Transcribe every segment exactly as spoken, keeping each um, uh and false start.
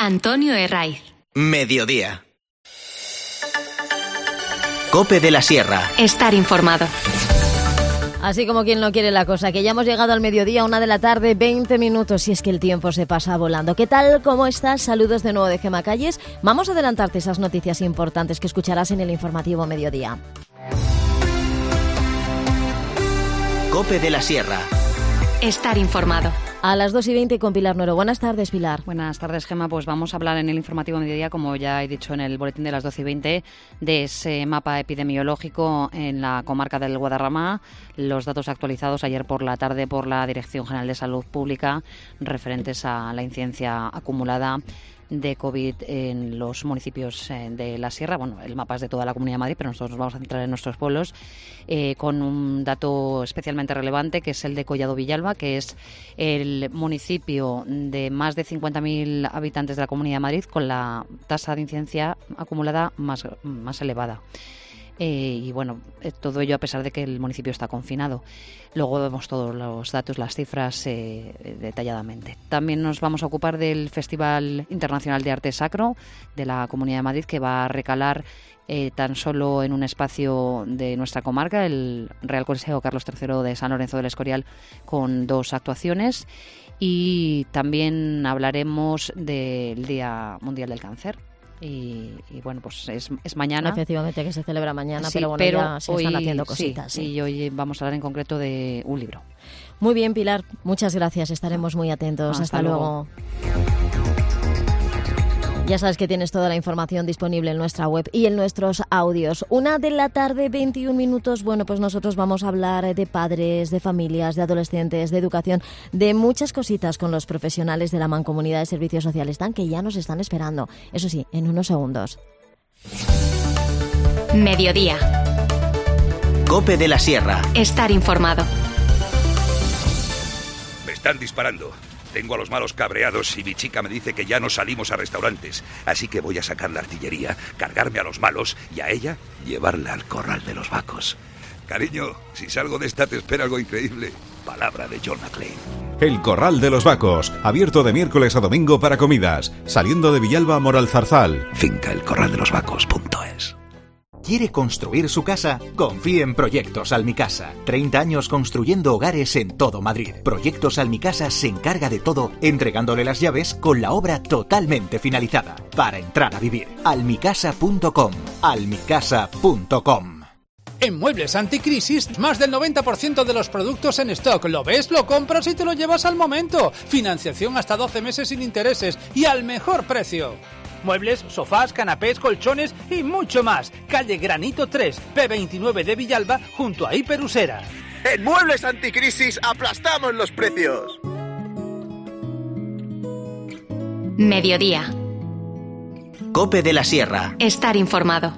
Antonio Herraiz. Mediodía. COPE de la Sierra. Estar informado. Así como quien no quiere la cosa, que ya hemos llegado al mediodía, una de la tarde, veinte minutos, y es que el tiempo se pasa volando. ¿Qué tal? ¿Cómo estás? Saludos de nuevo de Gema Calles. Vamos a adelantarte esas noticias importantes que escucharás en el informativo Mediodía. COPE de la Sierra. Estar informado. A las dos y veinte con Pilar Nuero. Buenas tardes, Pilar. Buenas tardes, Gema. Pues vamos a hablar en el informativo Mediodía, como ya he dicho en el boletín de las doce y veinte, de ese mapa epidemiológico en la comarca del Guadarrama. Los datos actualizados ayer por la tarde por la Dirección General de Salud Pública referentes a la incidencia acumulada de COVID en los municipios de la Sierra. Bueno, el mapa es de toda la Comunidad de Madrid, pero nosotros nos vamos a centrar en nuestros pueblos, eh, con un dato especialmente relevante, que es el de Collado Villalba, que es el municipio de más de cincuenta mil habitantes de la Comunidad de Madrid con la tasa de incidencia acumulada más, más elevada. Eh, y bueno, eh, todo ello a pesar de que el municipio está confinado. Luego vemos todos los datos, las cifras eh, detalladamente. También nos vamos a ocupar del Festival Internacional de Arte Sacro de la Comunidad de Madrid, que va a recalar eh, tan solo en un espacio de nuestra comarca, el Real Consejo Carlos tercero de San Lorenzo del Escorial, con dos actuaciones. Y también hablaremos del Día Mundial del Cáncer. Y, y bueno, pues es, es mañana. Efectivamente, que se celebra mañana, sí, pero bueno, pero ya se hoy, están haciendo cositas. Sí, sí. Y hoy vamos a hablar en concreto de un libro. Muy bien, Pilar, muchas gracias, estaremos muy atentos. Hasta, Hasta luego. luego. Ya sabes que tienes toda la información disponible en nuestra web y en nuestros audios. Una de la tarde, veintiún minutos. Bueno, pues nosotros vamos a hablar de padres, de familias, de adolescentes, de educación, de muchas cositas con los profesionales de la Mancomunidad de Servicios Sociales T A N, que ya nos están esperando. Eso sí, en unos segundos. Mediodía. COPE de la Sierra. Estar informado. Me están disparando. Tengo a los malos cabreados y mi chica me dice que ya no salimos a restaurantes. Así que voy a sacar la artillería, cargarme a los malos y a ella llevarla al corral de los vacos. Cariño, si salgo de esta te espera algo increíble. Palabra de John McClane. El Corral de los Vacos, abierto de miércoles a domingo para comidas, saliendo de Villalba a Moralzarzal. Finca el corral de los vacos punto es. ¿Quiere construir su casa? Confíe en Proyectos Almicasa. treinta años construyendo hogares en todo Madrid. Proyectos Almicasa se encarga de todo, entregándole las llaves con la obra totalmente finalizada. Para entrar a vivir. almicasa punto com. almicasa punto com. En Muebles Anticrisis, más del noventa por ciento de los productos en stock. ¿Lo ves? Lo compras y te lo llevas al momento. Financiación hasta doce meses sin intereses y al mejor precio. Muebles, sofás, canapés, colchones y mucho más. Calle Granito tres, P veintinueve de Villalba, junto a Hiperusera. En Muebles Anticrisis aplastamos los precios. Mediodía. COPE de la Sierra. Estar informado.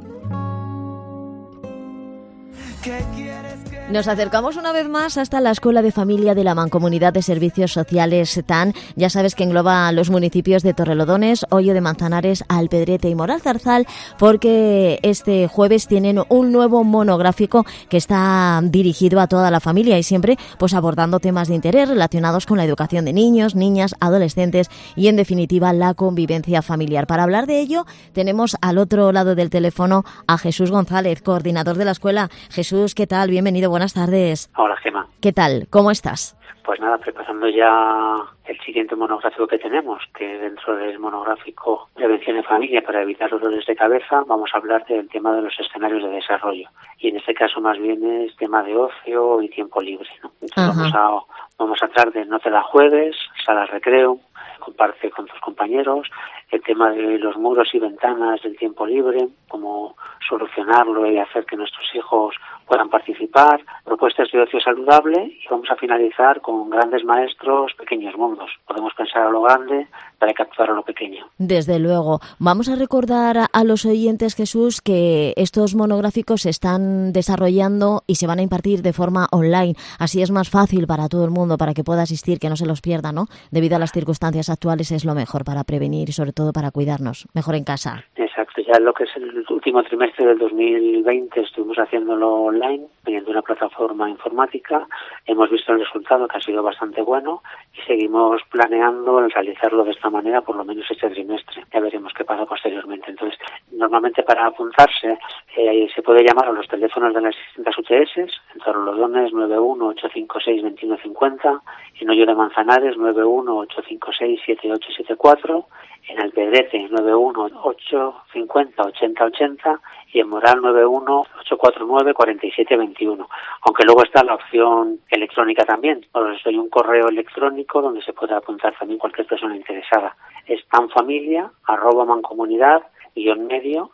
Nos acercamos una vez más hasta la Escuela de Familia de la Mancomunidad de Servicios Sociales T A N. Ya sabes que engloba los municipios de Torrelodones, Hoyo de Manzanares, Alpedrete y Moralzarzal, porque este jueves tienen un nuevo monográfico que está dirigido a toda la familia y siempre pues abordando temas de interés relacionados con la educación de niños, niñas, adolescentes y en definitiva la convivencia familiar. Para hablar de ello tenemos al otro lado del teléfono a Jesús González, coordinador de la escuela. Jesús, ¿qué tal? Bienvenido. Buenas tardes. Hola, Gema. ¿Qué tal? ¿Cómo estás? Pues nada, preparando ya el siguiente monográfico que tenemos, que dentro del monográfico Prevención en Familia para evitar dolores de cabeza, vamos a hablar del tema de los escenarios de desarrollo. Y en este caso más bien es tema de ocio y tiempo libre, ¿no? Entonces vamos a, vamos a hablar de no te la juegues, sala recreo, comparte con tus compañeros, el tema de los muros y ventanas del tiempo libre, cómo solucionarlo y hacer que nuestros hijos puedan participar, propuestas de ocio saludable, y vamos a finalizar con grandes maestros, pequeños mundos. Podemos pensar a lo grande para capturar a lo pequeño. Desde luego. Vamos a recordar a los oyentes, Jesús, que estos monográficos se están desarrollando y se van a impartir de forma online. Así es más fácil para todo el mundo, para que pueda asistir, que no se los pierda, ¿no? Debido a las circunstancias actuales es lo mejor para prevenir y sobre todo para cuidarnos. Mejor en casa. Exacto. Pues ya lo que es el último trimestre del dos mil veinte estuvimos haciéndolo online mediante una plataforma informática. Hemos visto el resultado, que ha sido bastante bueno, y seguimos planeando el realizarlo de esta manera por lo menos este trimestre. Ya veremos qué pasa posteriormente. Entonces, normalmente para apuntarse eh, se puede llamar a los teléfonos de las distintas U T S, en Torrelodones nueve uno ocho cinco seis dos uno cinco cero, en Hoyo de Manzanares nueve uno ocho cinco seis siete ocho siete cuatro, en Alpedrete nueve uno ocho cinco cero ochenta ochenta y en Moral nueve uno ocho cuatro nueve cuatro siete dos uno. Aunque luego está la opción electrónica también. Os doy un correo electrónico donde se puede apuntar también cualquier persona interesada. Es tanfamilia arroba mancomunidad guión medio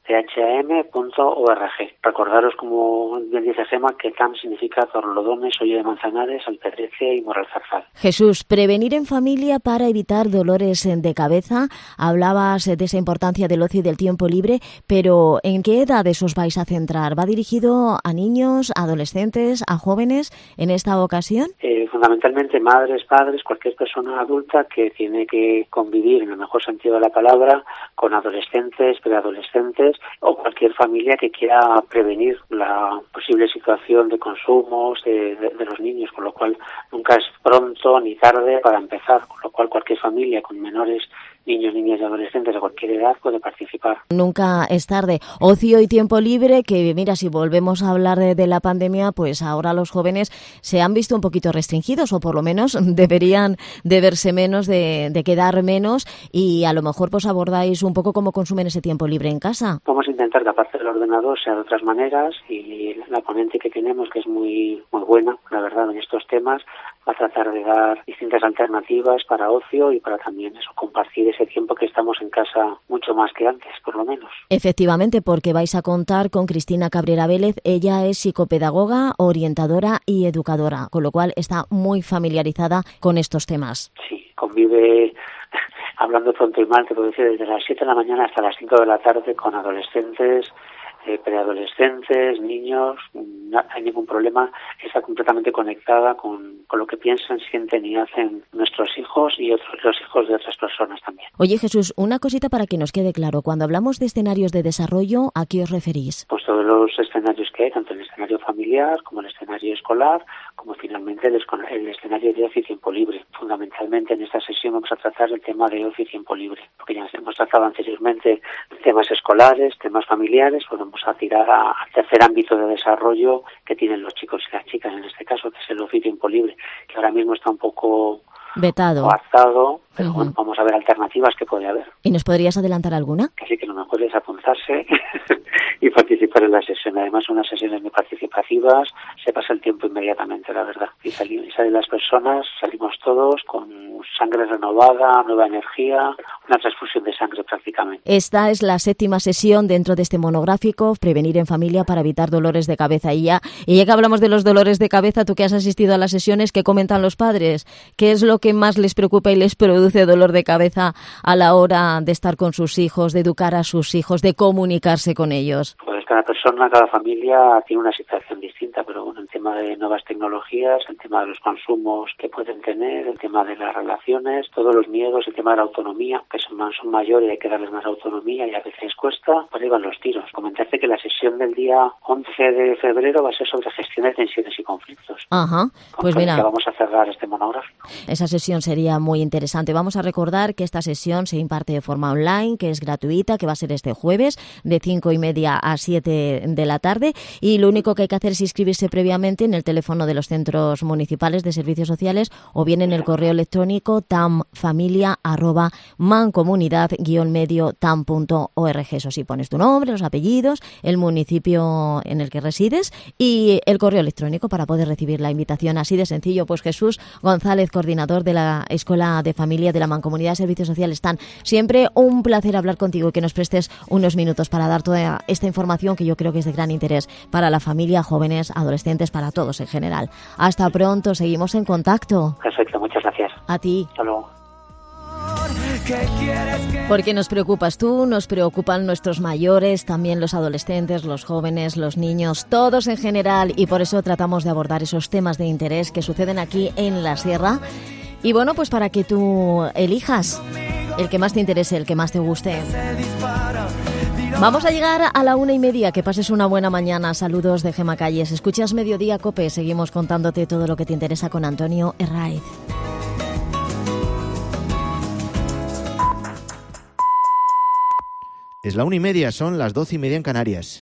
tham.org. Recordaros, como bien dice Gema, que TAM significa Torrelodones, Hoyo de Manzanares, Alpedrete y Moral Zarzal. Jesús, prevenir en familia para evitar dolores de cabeza. Hablabas de esa importancia del ocio y del tiempo libre, pero ¿en qué edades os vais a centrar? ¿Va dirigido a niños, a adolescentes, a jóvenes en esta ocasión? Eh, fundamentalmente madres, padres, cualquier persona adulta que tiene que convivir, en el mejor sentido de la palabra, con adolescentes, preadolescentes o cualquier familia que quiera prevenir la posible situación de consumos de, de, de los niños, con lo cual nunca es pronto ni tarde para empezar, con lo cual cualquier familia con menores, niños, niñas y adolescentes de cualquier edad puede participar. Nunca es tarde. Ocio y tiempo libre, que mira, si volvemos a hablar de, de la pandemia, pues ahora los jóvenes se han visto un poquito restringidos, o por lo menos deberían de verse menos, de, de quedar menos, y a lo mejor pues abordáis un poco cómo consumen ese tiempo libre en casa. Vamos a intentar que aparte del ordenador sea de otras maneras, y la ponente que tenemos, que es muy muy buena, la verdad, en estos temas, va a tratar de dar distintas alternativas para ocio y para también eso, compartir ese tiempo que estamos en casa mucho más que antes, por lo menos. Efectivamente, porque vais a contar con Cristina Cabrera Vélez. Ella es psicopedagoga, orientadora y educadora, con lo cual está muy familiarizada con estos temas. Sí, convive, hablando pronto y mal, te puedo decir, desde las siete de la mañana hasta las cinco de la tarde con adolescentes, eh, preadolescentes, niños. No hay ningún problema, está completamente conectada con, con lo que piensan, sienten y hacen nuestros hijos y otros los hijos de otras personas también. Oye, Jesús, una cosita para que nos quede claro. Cuando hablamos de escenarios de desarrollo, ¿a qué os referís? Pues todos los escenarios que hay, tanto el escenario familiar como el escenario escolar, como finalmente el, el escenario de ocio y tiempo libre. Fundamentalmente en esta sesión vamos a tratar el tema de ocio y tiempo libre, porque ya hemos tratado anteriormente temas escolares, temas familiares, pues vamos a tirar a, al tercer ámbito de desarrollo que tienen los chicos y las chicas en este caso, que es el ocio y tiempo libre, que ahora mismo está un poco vetado, coartado, pero uh-huh. bueno, vamos a ver alternativas que puede haber. ¿Y nos podrías adelantar alguna? Así que lo mejor es apuntarse y participar en la sesión. Además son unas sesiones muy participativas, se pasa el tiempo inmediatamente, la verdad. Y salen, y salen las personas, salimos todos con sangre renovada, nueva energía, una transfusión de sangre prácticamente. Esta es la séptima sesión dentro de este monográfico, Prevenir en familia para evitar dolores de cabeza. Y ya, y ya que hablamos de los dolores de cabeza, tú que has asistido a las sesiones, ¿qué comentan los padres? ¿Qué es lo que más les preocupa y les produce dolor de cabeza a la hora de estar con sus hijos, de educar a sus hijos, de comunicarse con ellos? Pues cada persona, cada familia tiene una situación distinta, pero bueno, el tema de nuevas tecnologías, el tema de los consumos que pueden tener, el tema de las relaciones, todos los miedos, el tema de la autonomía, que son, más, son mayores y hay que darles más autonomía y a veces cuesta, pues ahí van los tiros. Comentarte que la sesión del día once de febrero va a ser sobre gestión de tensiones y conflictos. Ajá, pues con mira. Que vamos a cerrar este monográfico. Esa sesión sería muy interesante. Vamos a recordar que esta sesión se imparte de forma online, que es gratuita, que va a ser este jueves de cinco y media a siete de la tarde, y lo único que hay que hacer es inscribirse previamente en el teléfono de los centros municipales de servicios sociales o bien en el correo electrónico tamfamilia arroba mancomunidad guión medio tam punto org. Eso sí, pones tu nombre, los apellidos, el municipio en el que resides y el correo electrónico para poder recibir la invitación. Así de sencillo. Pues Jesús González, coordinador de la Escuela de Familia de la Mancomunidad de Servicios Sociales TAN, siempre un placer hablar contigo y que nos prestes unos minutos para dar toda esta información que yo creo que es de gran interés para la familia, jóvenes, adolescentes, para todos en general. Hasta pronto, seguimos en contacto. Perfecto, muchas gracias. A ti. Hasta luego. Porque nos preocupas tú, nos preocupan nuestros mayores, también los adolescentes, los jóvenes, los niños, todos en general, y por eso tratamos de abordar esos temas de interés que suceden aquí en la Sierra. Y bueno, pues para que tú elijas el que más te interese, el que más te guste. Vamos a llegar a la una y media. Que pases una buena mañana. Saludos de Gema Calles. Escuchas Mediodía Cope. Seguimos contándote todo lo que te interesa con Antonio Herraiz. Es la una y media, son las doce y media en Canarias.